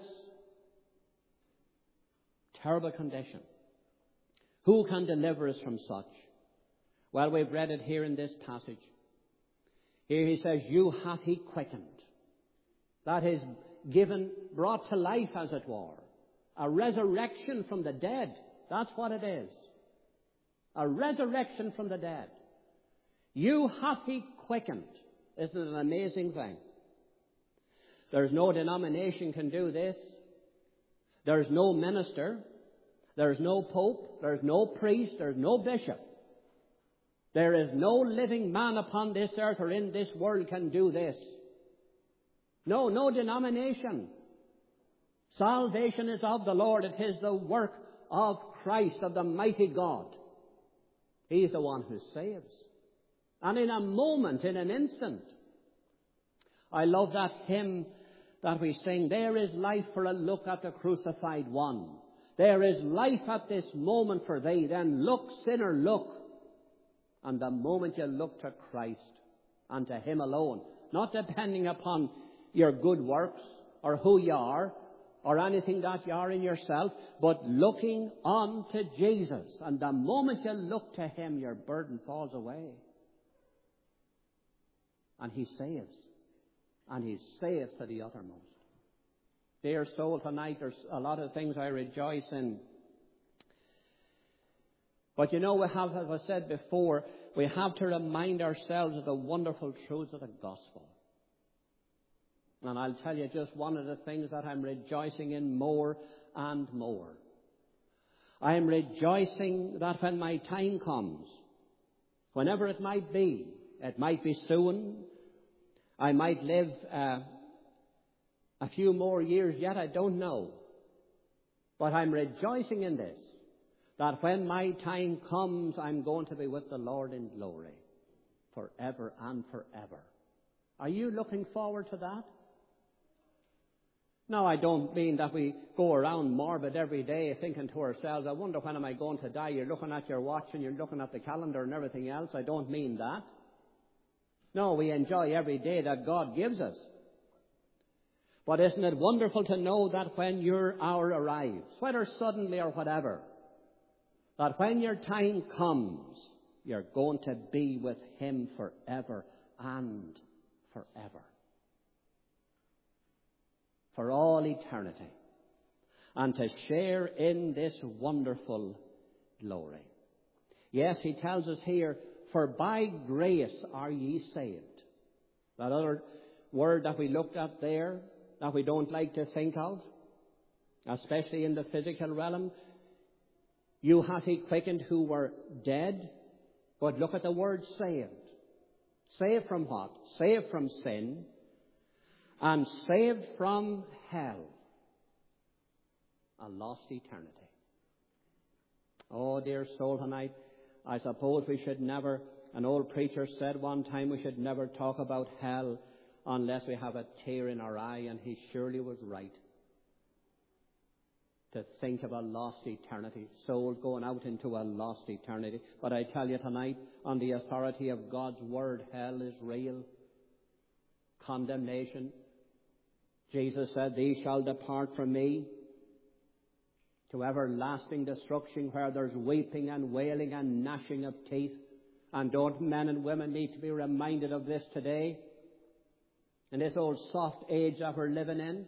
terrible condition. Who can deliver us from such? Well, we've read it here in this passage. Here he says, you hath he quickened. That is given, brought to life, as it were. A resurrection from the dead. That's what it is. A resurrection from the dead. You hath he quickened. Isn't it an amazing thing? There's no denomination can do this. There's no minister. There's no pope. There's no priest. There's no bishop. There is no living man upon this earth or in this world can do this. No, no denomination. Salvation is of the Lord. It is the work of Christ, of the mighty God. He's the one who saves. And in a moment, in an instant. I love that hymn that we sing. There is life for a look at the crucified one. There is life at this moment for thee. Then look, sinner, look. And the moment you look to Christ and to Him alone, not depending upon your good works or who you are or anything that you are in yourself, but looking on to Jesus. And the moment you look to Him, your burden falls away. And He saves. And He saves to the uttermost. Dear soul, tonight there's a lot of things I rejoice in. But you know, we have, as I said before, we have to remind ourselves of the wonderful truths of the gospel. And I'll tell you just one of the things that I'm rejoicing in more and more. I am rejoicing that when my time comes, whenever it might be, it might be soon, I might live uh, a few more years yet, I don't know. But I'm rejoicing in this, that when my time comes, I'm going to be with the Lord in glory forever and forever. Are you looking forward to that? Now, I don't mean that we go around morbid every day thinking to ourselves, I wonder when am I going to die? You're looking at your watch and you're looking at the calendar and everything else. I don't mean that. No, we enjoy every day that God gives us. But isn't it wonderful to know that when your hour arrives, whether suddenly or whatever, that when your time comes, you're going to be with Him forever and forever. For all eternity. And to share in this wonderful glory. Yes, he tells us here, for by grace are ye saved. That other word that we looked at there, that we don't like to think of, especially in the physical realm. You hath he quickened who were dead. But look at the word saved. Saved from what? Saved from sin. And saved from hell. A lost eternity. Oh, dear soul, tonight, I suppose we should never, an old preacher said one time, we should never talk about hell unless we have a tear in our eye, and he surely was right. To think of a lost eternity, souls going out into a lost eternity. But I tell you tonight, on the authority of God's word, hell is real. Condemnation. Jesus said, these shall depart from me to everlasting destruction, where there's weeping and wailing and gnashing of teeth. And don't men and women need to be reminded of this today? In this old soft age that we're living in,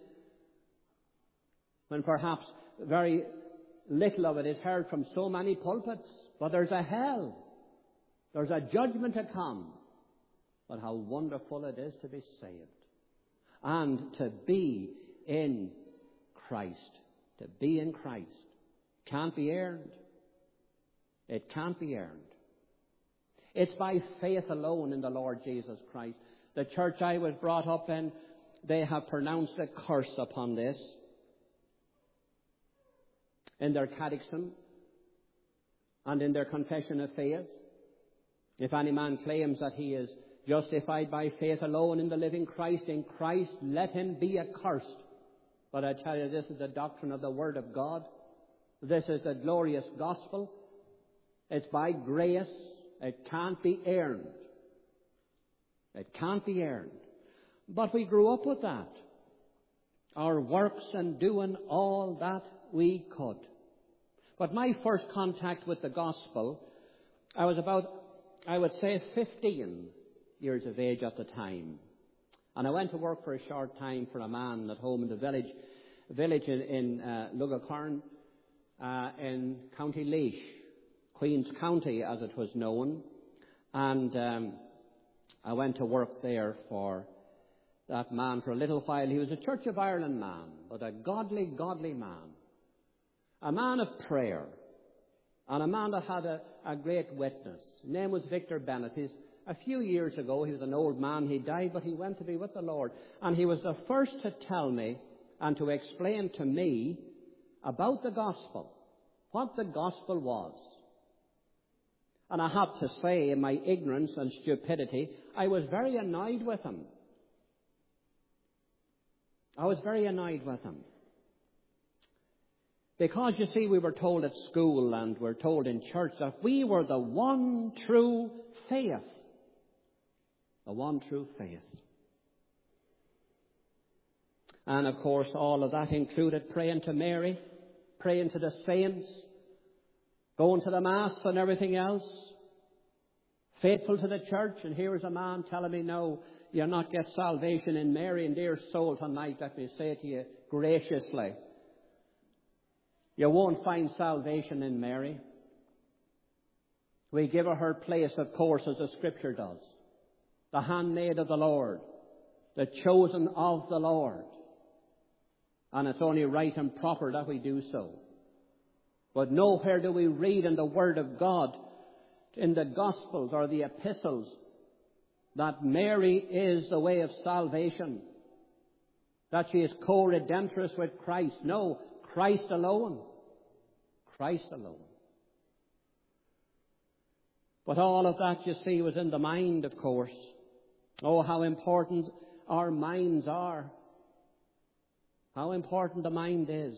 when perhaps very little of it is heard from so many pulpits. But there's a hell. There's a judgment to come. But how wonderful it is to be saved. And to be in Christ. To be in Christ. Can't be earned. It can't be earned. It's by faith alone in the Lord Jesus Christ. The church I was brought up in, they have pronounced a curse upon this. In their catechism and in their confession of faith. If any man claims that he is justified by faith alone in the living Christ. In Christ, let him be accursed. But I tell you, this is the doctrine of the Word of God. This is the glorious gospel. It's by grace. It can't be earned. It can't be earned. But we grew up with that. Our works and doing all that we could. But my first contact with the gospel, I was about, I would say, fifteen years of age at the time. And I went to work for a short time for a man at home in the village, village in, in uh, Lugacarn, uh, in County Laois, Queen's County as it was known. And um, I went to work there for that man for a little while. He was a Church of Ireland man, but a godly, godly man. A man of prayer. And a man that had a, a great witness. His name was Victor Bennett. He's, a few years ago, he was an old man. He died, but he went to be with the Lord. And he was the first to tell me and to explain to me about the gospel, what the gospel was. And I have to say, in my ignorance and stupidity, I was very annoyed with him. I was very annoyed with him. Because, you see, we were told at school and we're told in church that we were the one true faith. The one true faith. And, of course, all of that included praying to Mary, praying to the saints, going to the Mass and everything else, faithful to the church. And here's a man telling me, no, you'll not get salvation in Mary. And dear soul, tonight, let me say to you graciously, you won't find salvation in Mary. We give her her place, of course, as the Scripture does. The handmaid of the Lord, the chosen of the Lord. And it's only right and proper that we do so. But nowhere do we read in the Word of God, in the Gospels or the Epistles, that Mary is the way of salvation. That she is co-redemptress with Christ. No, Christ alone. Christ alone. But all of that, you see, was in the mind, of course. Oh, how important our minds are. How important the mind is.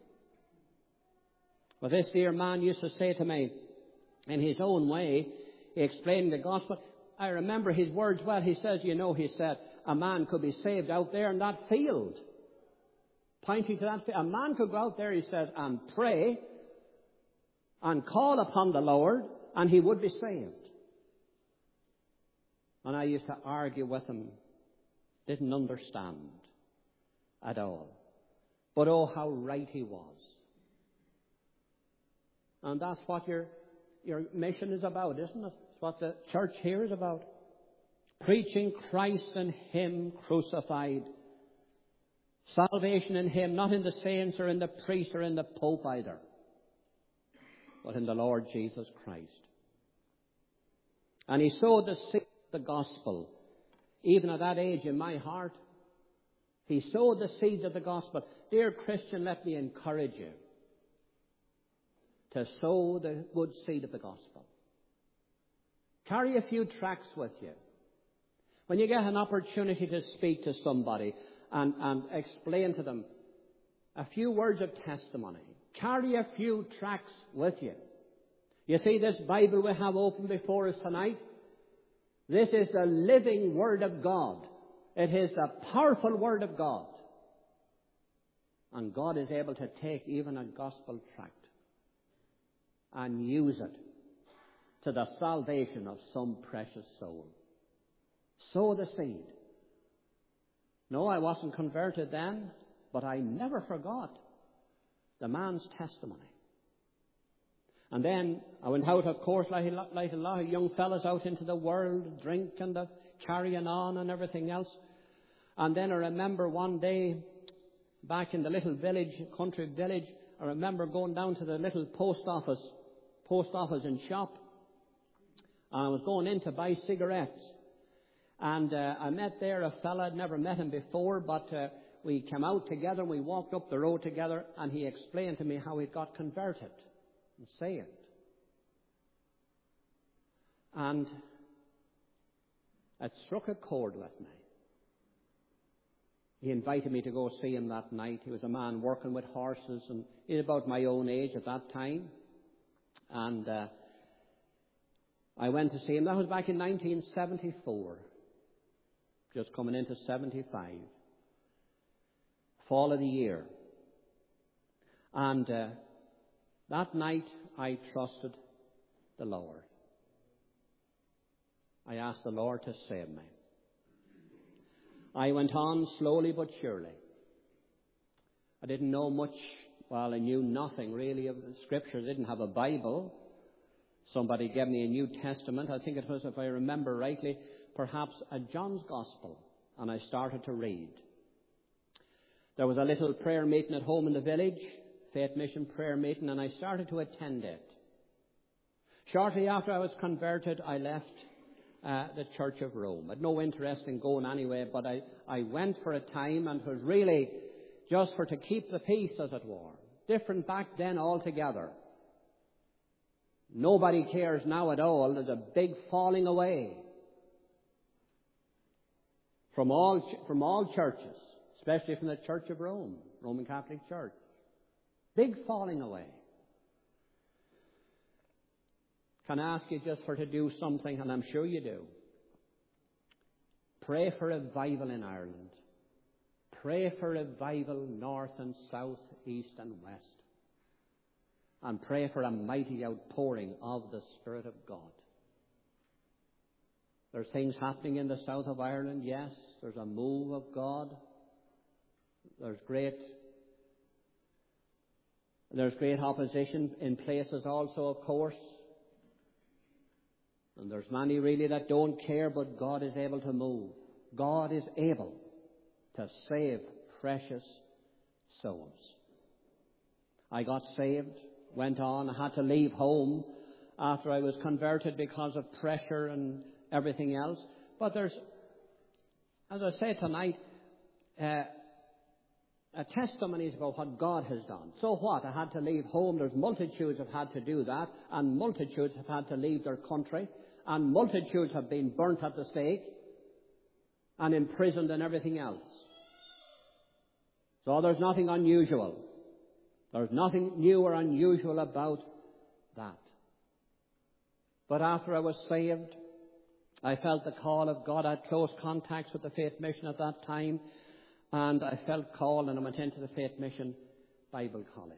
Well, this dear man used to say to me, in his own way, he explained the gospel. I remember his words well. He says, you know, he said, a man could be saved out there in that field. Pointing to that field. A man could go out there, he says, and pray and call upon the Lord, and he would be saved. And I used to argue with him. Didn't understand at all. But oh, how right he was. And that's what your, your mission is about, isn't it? It's what the church here is about. Preaching Christ and Him crucified. Salvation in Him, not in the saints or in the priest or in the Pope either, but in the Lord Jesus Christ. And He sowed the seed of the gospel, even at that age in my heart. He sowed the seeds of the gospel. Dear Christian, let me encourage you to sow the good seed of the gospel. Carry a few tracts with you. When you get an opportunity to speak to somebody and, and explain to them a few words of testimony, carry a few tracts with you. You see this Bible we have open before us tonight? This is the living Word of God. It is the powerful Word of God. And God is able to take even a gospel tract and use it to the salvation of some precious soul. Sow the seed. No, I wasn't converted then, but I never forgot the man's testimony. And then I went out, of course, like, like a lot of young fellas out into the world, drink and the carrying on and everything else. And then I remember one day back in the little village, country village, I remember going down to the little post office, post office and shop. And I was going in to buy cigarettes. And uh, I met there a fella. I'd never met him before, but uh, we came out together and we walked up the road together, and he explained to me how he got converted and saved. And It struck a chord with me. He invited me to go see him that night. He was a man working with horses, and he was about my own age at that time. And uh, I went to see him. That was back in nineteen seventy-four, just coming into seventy-five, fall of the year. And uh, that night I trusted the Lord. I asked the Lord to save me. I went on slowly but surely. I didn't know much. Well, I knew nothing really of the Scripture. I didn't have a Bible. Somebody gave me a New Testament. I think it was, if I remember rightly, perhaps a John's Gospel. And I started to read. There was a little prayer meeting at home in the village, Faith Mission prayer meeting, and I started to attend it. Shortly after I was converted, I left uh, the Church of Rome. I had no interest in going anyway, but I, I went for a time, and it was really just for to keep the peace, as it were. Different back then altogether. Nobody cares now at all. There's a big falling away from all from all churches, especially from the Church of Rome, Roman Catholic Church. Big falling away. Can I ask you just for to do something, and I'm sure you do. Pray for revival in Ireland. Pray for revival north and south, east and west. And pray for a mighty outpouring of the Spirit of God. There's things happening in the south of Ireland, yes. There's a move of God. There's great, there's great opposition in places also, of course. And there's many really that don't care, but God is able to move. God is able to save precious souls. I got saved, went on. I had to leave home after I was converted because of pressure and everything else. But there's, as I say tonight, uh, a testimonies about what God has done. So what? I had to leave home. There's multitudes have had to do that, and multitudes have had to leave their country, and multitudes have been burnt at the stake and imprisoned and everything else. So there's nothing unusual. There's nothing new or unusual about that. But after I was saved, I felt the call of God. I had close contacts with the Faith Mission at that time, and I felt called, and I went into the Faith Mission Bible College.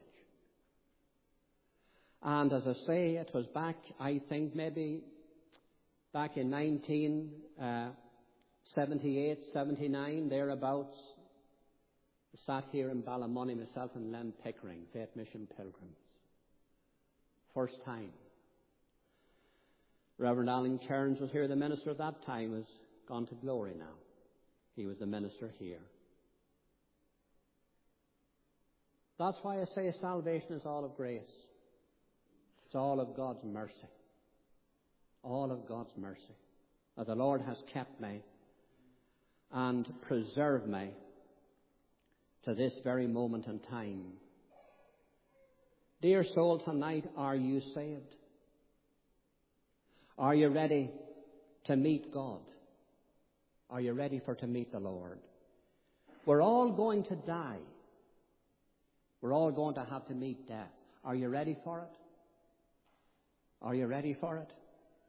And as I say, it was back, I think, maybe back in nineteen seventy-eight, seventy-nine, thereabouts. I sat here in Ballymoney, myself and Len Pickering, Faith Mission Pilgrims. First time. Reverend Alan Cairns was here, the minister at that time, has gone to glory now. He was the minister here. That's why I say salvation is all of grace. It's all of God's mercy. All of God's mercy. Now, the Lord has kept me and preserved me to this very moment in time. Dear soul, tonight, are you saved? Are you ready to meet God? Are you ready for to meet the Lord? We're all going to die. We're all going to have to meet death. Are you ready for it? Are you ready for it?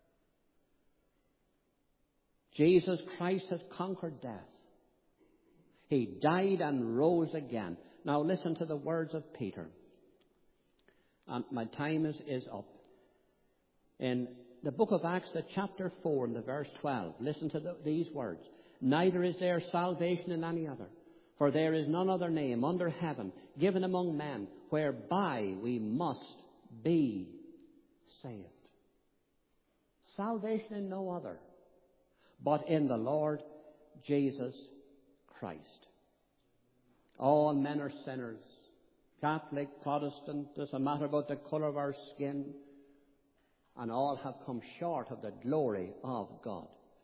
Jesus Christ has conquered death. He died and rose again. Now listen to the words of Peter. And my time is, is up. In the book of Acts, the chapter four and the verse twelve, listen to the, these words. Neither is there salvation in any other, for there is none other name under heaven given among men whereby we must be saved. Salvation in no other, but in the Lord Jesus Christ. All men are sinners. Catholic, Protestant, doesn't matter about the colour of our skin. And all have come short of the glory of God.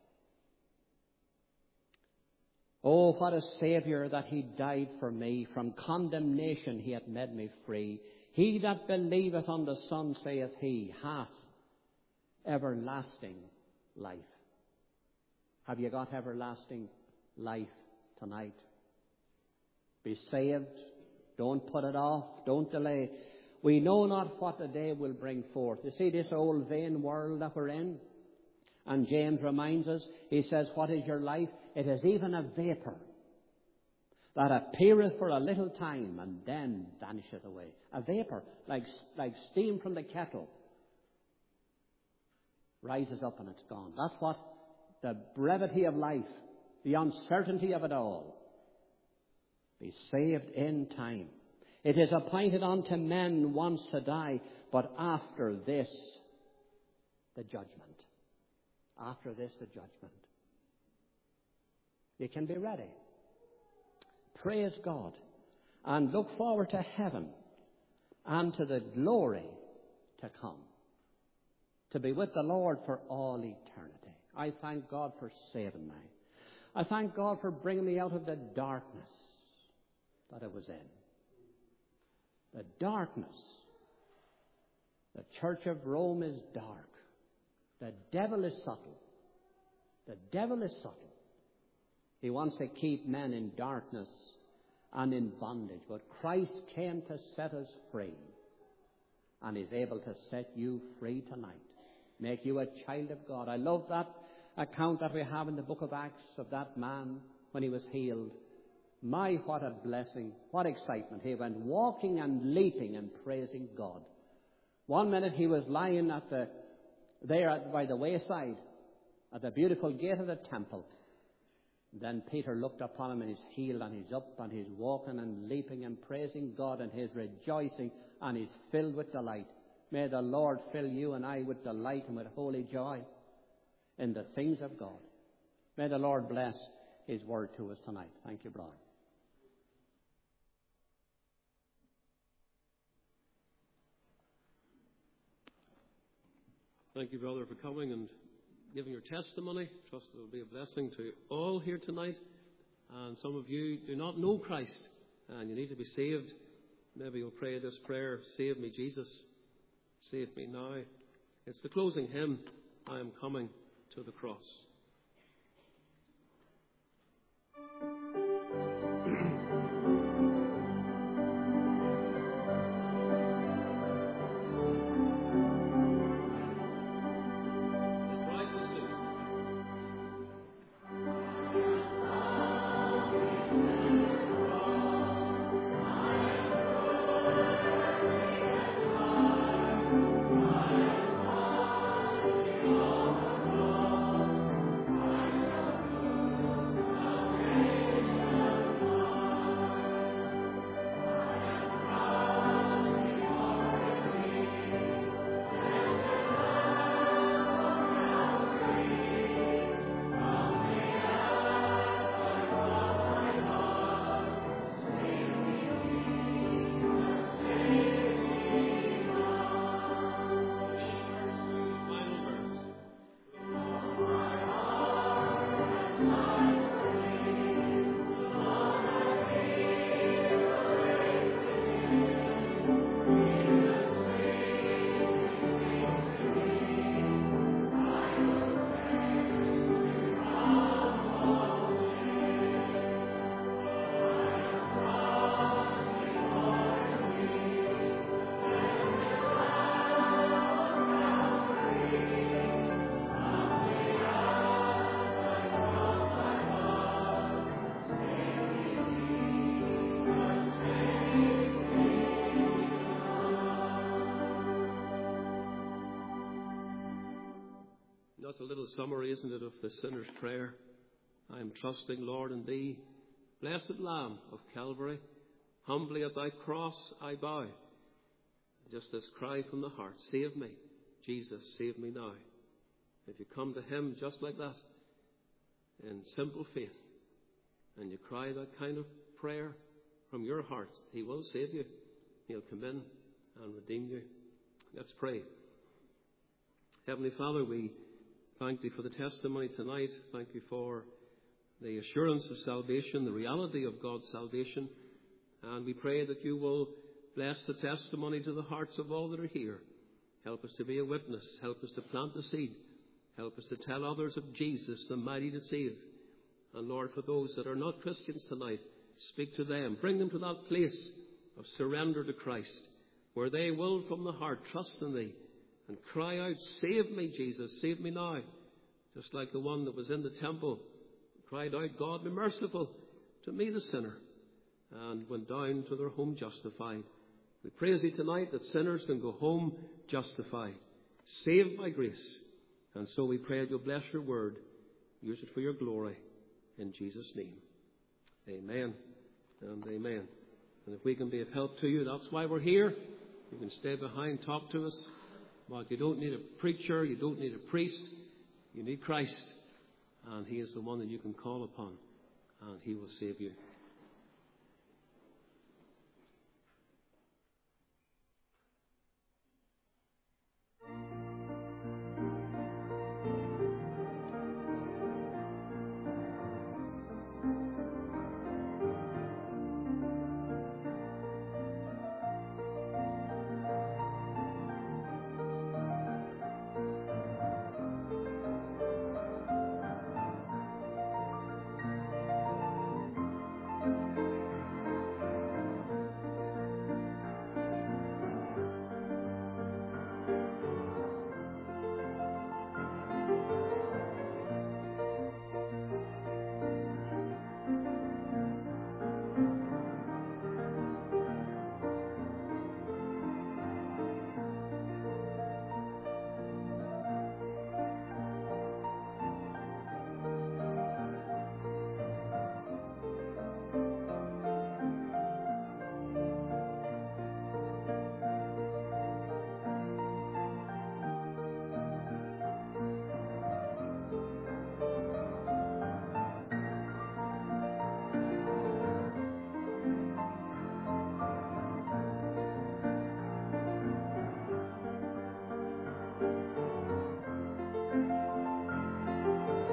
Oh, what a Saviour that He died for me. From condemnation He hath made me free. He that believeth on the Son, saith He, hath everlasting life. Have you got everlasting life tonight? Be saved. Don't put it off. Don't delay. We know not what the day will bring forth. You see this old vain world that we're in? And James reminds us, he says, what is your life? It is even a vapour that appeareth for a little time and then vanisheth away. A vapour, like, like steam from the kettle, rises up and it's gone. That's what the brevity of life, the uncertainty of it all. Be saved in time. It is appointed unto men once to die, but after this, the judgment. After this, the judgment. You can be ready. Praise God. And look forward to heaven and to the glory to come. To be with the Lord for all eternity. I thank God for saving me. I thank God for bringing me out of the darkness that I was in. The darkness. The Church of Rome is dark. The devil is subtle. The devil is subtle. He wants to keep men in darkness and in bondage. But Christ came to set us free. And He's able to set you free tonight. Make you a child of God. I love that account that we have in the book of Acts of that man when he was healed. My, what a blessing. What excitement. He went walking and leaping and praising God. One minute he was lying at the there at, by the wayside at the beautiful gate of the temple. Then Peter looked upon him and he's healed and he's up and he's walking and leaping and praising God and he's rejoicing and he's filled with delight. May the Lord fill you and I with delight and with holy joy in the things of God. May the Lord bless His word to us tonight. Thank you, brother. Thank you, brother, for coming and giving your testimony. Trust it will be a blessing to all here tonight. And some of you do not know Christ and you need to be saved. Maybe you'll pray this prayer, save me, Jesus. Save me now. It's the closing hymn, I am coming to the cross. That's a little summary, isn't it, of the sinner's prayer. I am trusting, Lord, in Thee. Blessed Lamb of Calvary, humbly at Thy cross I bow. Just this cry from the heart, save me, Jesus, save me now. If you come to Him just like that, in simple faith, and you cry that kind of prayer from your heart, He will save you. He'll come in and redeem you. Let's pray. Heavenly Father, we thank Thee for the testimony tonight. Thank You for the assurance of salvation, the reality of God's salvation. And we pray that You will bless the testimony to the hearts of all that are here. Help us to be a witness. Help us to plant the seed. Help us to tell others of Jesus, the mighty to save. And Lord, for those that are not Christians tonight, speak to them. Bring them to that place of surrender to Christ, where they will from the heart trust in Thee and cry out, save me, Jesus, save me now. Just like the one that was in the temple cried out, God, be merciful to me, the sinner, and went down to their home justified. We praise Thee tonight that sinners can go home justified, saved by grace. And so we pray that You'll bless Your word. Use it for Your glory. In Jesus' name. Amen and amen. And if we can be of help to you, that's why we're here. You can stay behind, talk to us. But you don't need a preacher. You don't need a priest. You need Christ. And He is the one that you can call upon. And He will save you.